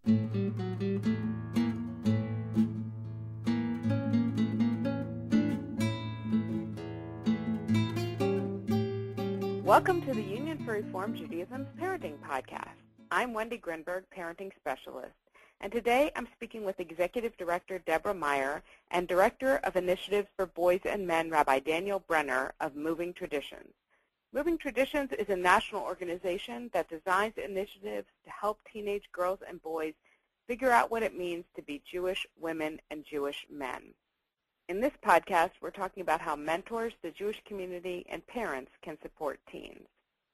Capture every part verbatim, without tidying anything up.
Welcome to the Union for Reform Judaism's Parenting Podcast. I'm Wendy Grinberg, Parenting Specialist, and today I'm speaking with Executive Director Deborah Meyer and Director of Initiatives for Boys and Men Rabbi Daniel Brenner of Moving Traditions. Moving Traditions is a national organization that designs initiatives to help teenage girls and boys figure out what it means to be Jewish women and Jewish men. In this podcast, we're talking about how mentors, the Jewish community, and parents can support teens.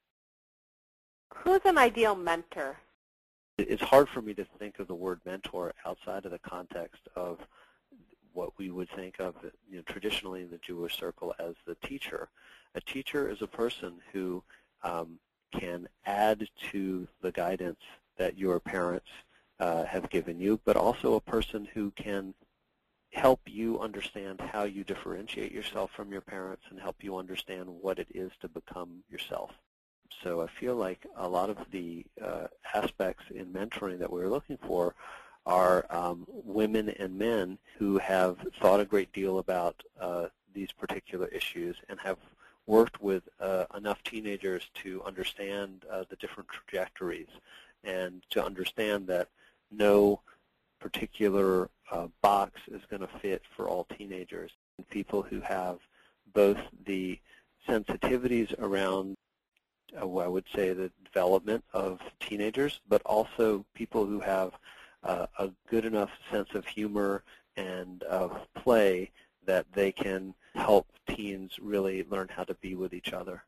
Who's an ideal mentor? It's hard for me to think of the word mentor outside of the context of what we would think of, you know, traditionally in the Jewish circle as the teacher. A teacher is a person who um, can add to the guidance that your parents uh, have given you, but also a person who can help you understand how you differentiate yourself from your parents and help you understand what it is to become yourself. So I feel like a lot of the uh, aspects in mentoring that we're looking for are um, women and men who have thought a great deal about uh, these particular issues and have worked with uh, enough teenagers to understand uh, the different trajectories and to understand that no particular uh, box is going to fit for all teenagers. And people who have both the sensitivities around, uh, I would say, the development of teenagers, but also people who have uh, a good enough sense of humor and of play that they can help teens really learn how to be with each other.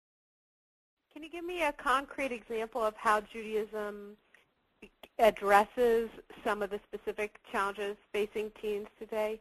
Can you give me a concrete example of how Judaism addresses some of the specific challenges facing teens today?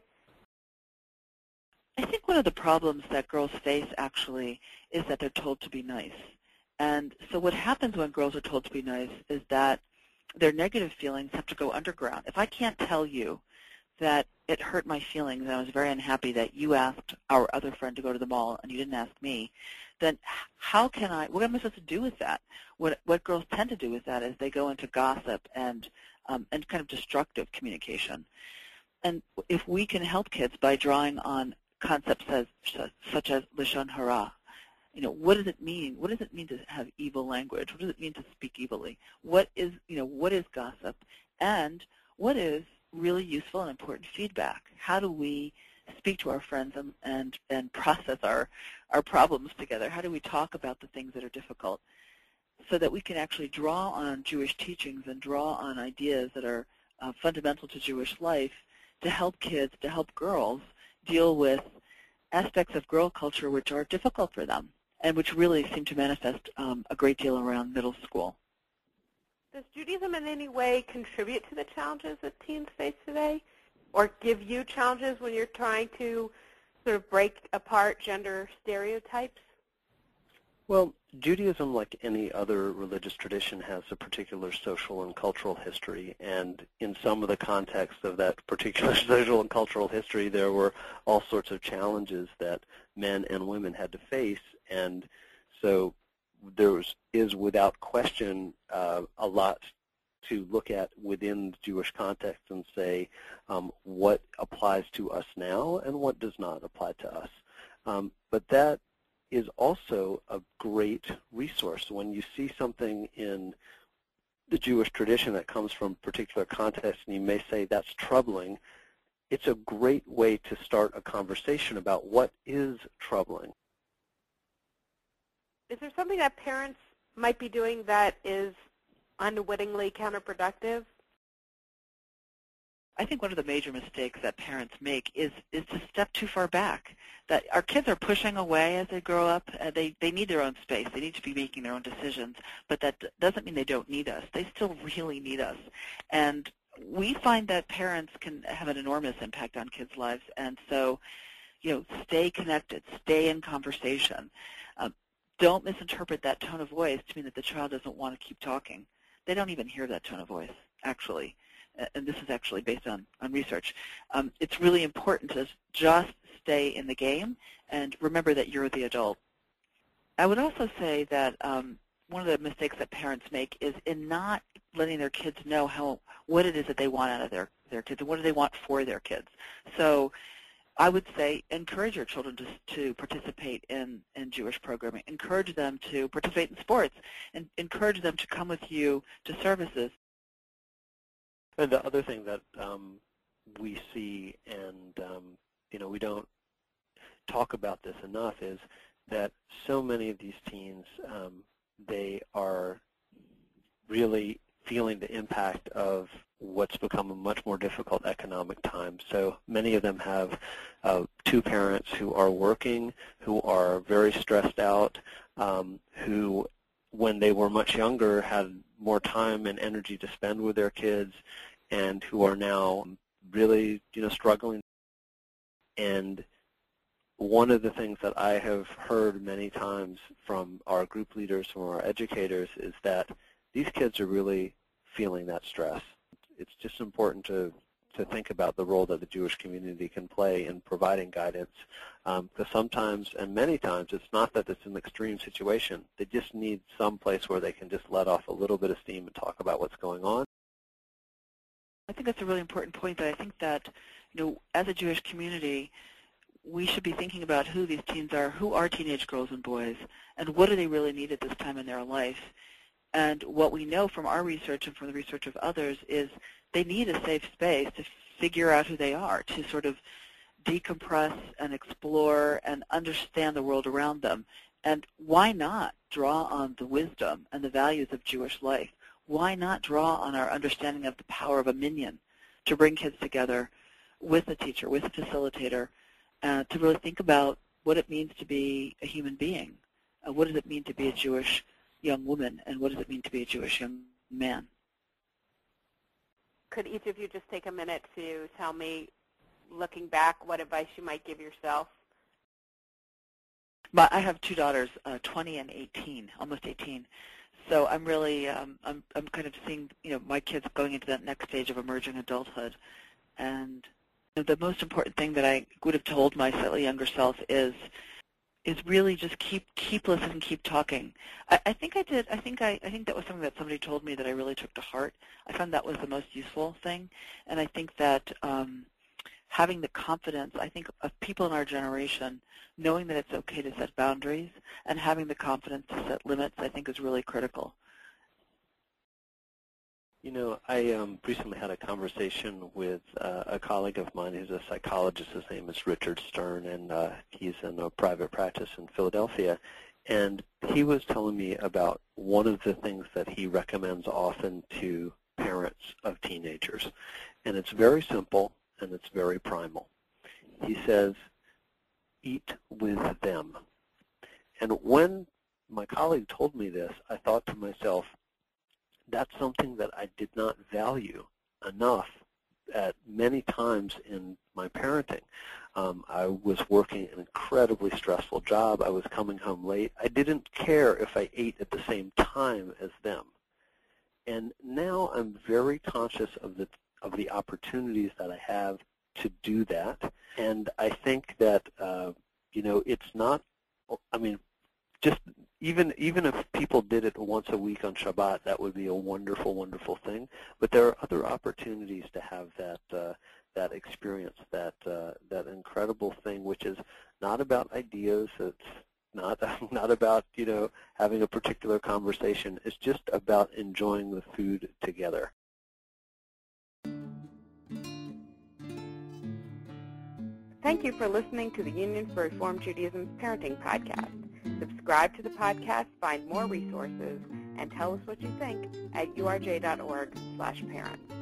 I think one of the problems that girls face actually is that they're told to be nice. And so what happens when girls are told to be nice is that their negative feelings have to go underground. If I can't tell you that it hurt my feelings and I was very unhappy that you asked our other friend to go to the mall and you didn't ask me, then how can I, what am I supposed to do with that? What, what girls tend to do with that is they go into gossip and, um, and kind of destructive communication. And if we can help kids by drawing on concepts as, such as Lashon Hara, you know, what does it mean? What does it mean to have evil language? What does it mean to speak evilly? What is, you know, what is gossip? And what is really useful and important feedback? How do we speak to our friends and, and, and process our, our problems together? How do we talk about the things that are difficult so that we can actually draw on Jewish teachings and draw on ideas that are uh, fundamental to Jewish life to help kids, to help girls deal with aspects of girl culture which are difficult for them and which really seem to manifest um, a great deal around middle school. Does Judaism in any way contribute to the challenges that teens face today, or give you challenges when you're trying to sort of break apart gender stereotypes? Well, Judaism, like any other religious tradition, has a particular social and cultural history, and in some of the context of that particular social and cultural history, there were all sorts of challenges that men and women had to face, and so there was, is without question uh, a lot to look at within the Jewish context and say um, what applies to us now and what does not apply to us. Um, but that is also a great resource. When you see something in the Jewish tradition that comes from a particular context and you may say that's troubling, it's a great way to start a conversation about what is troubling. Is there something that parents might be doing that is unwittingly counterproductive? I think one of the major mistakes that parents make is, is to step too far back. That our kids are pushing away as they grow up. Uh, they, they need their own space. They need to be making their own decisions. But that doesn't mean they don't need us. They still really need us. And we find that parents can have an enormous impact on kids' lives. And so, you know, stay connected. Stay in conversation. Um, don't misinterpret that tone of voice to mean that the child doesn't want to keep talking. They don't even hear that tone of voice, actually. And this is actually based on, on research. Um, it's really important to just stay in the game and remember that you're the adult. I would also say that um, one of the mistakes that parents make is in not letting their kids know how what it is that they want out of their, their kids and what do they want for their kids. So I would say encourage your children to, to participate in, in Jewish programming. Encourage them to participate in sports, and encourage them to come with you to services. And the other thing that um, we see, and um, you know, we don't talk about this enough, is that so many of these teens, um, they are really feeling the impact of what's become a much more difficult economic time. So many of them have uh, two parents who are working, who are very stressed out, um, who, when they were much younger, had more time and energy to spend with their kids, and who are now really, you know, struggling. And one of the things that I have heard many times from our group leaders, from our educators, is that these kids are really feeling that stress. It's just important to, to think about the role that the Jewish community can play in providing guidance, um, because sometimes, and many times, it's not that it's an extreme situation. They just need some place where they can just let off a little bit of steam and talk about what's going on. I think that's a really important point, that I think that, you know, as a Jewish community, we should be thinking about who these teens are, who are teenage girls and boys, and what do they really need at this time in their life. And what we know from our research and from the research of others is they need a safe space to figure out who they are, to sort of decompress and explore and understand the world around them. And why not draw on the wisdom and the values of Jewish life? Why not draw on our understanding of the power of a minyan to bring kids together with a teacher, with a facilitator, uh, to really think about what it means to be a human being. Uh, what does it mean to be a Jewish young woman, and what does it mean to be a Jewish young man? Could each of you just take a minute to tell me, looking back, what advice you might give yourself? But I have two daughters, uh, twenty and eighteen, almost eighteen. So I'm really, um, I'm, I'm kind of seeing, you know, my kids going into that next stage of emerging adulthood. And you know, the most important thing that I would have told my slightly younger self is, is really just keep, keep listening, keep talking. I, I think I did, I think I, I think that was something that somebody told me that I really took to heart. I found that was the most useful thing. And I think that um, having the confidence, I think, of people in our generation, knowing that it's okay to set boundaries and having the confidence to set limits, I think, is really critical. You know, I um, recently had a conversation with uh, a colleague of mine who's a psychologist. His name is Richard Stern, and uh, he's in a private practice in Philadelphia. And he was telling me about one of the things that he recommends often to parents of teenagers. And it's very simple, and it's very primal. He says, eat with them. And when my colleague told me this, I thought to myself, that's something that I did not value enough at many times in my parenting. Um, I was working an incredibly stressful job. I was coming home late. I didn't care if I ate at the same time as them. And now I'm very conscious of the, of the opportunities that I have to do that. And I think that, uh, you know, it's not, I mean, just even even if people did it once a week on Shabbat, that would be a wonderful, wonderful thing. But there are other opportunities to have that uh, that experience, that uh, that incredible thing, which is not about ideas. It's not not about, you know, having a particular conversation. It's just about enjoying the food together. Thank you for listening to the Union for Reform Judaism's Parenting Podcast. Subscribe to the podcast, find more resources, and tell us what you think at u r j dot org slash parents.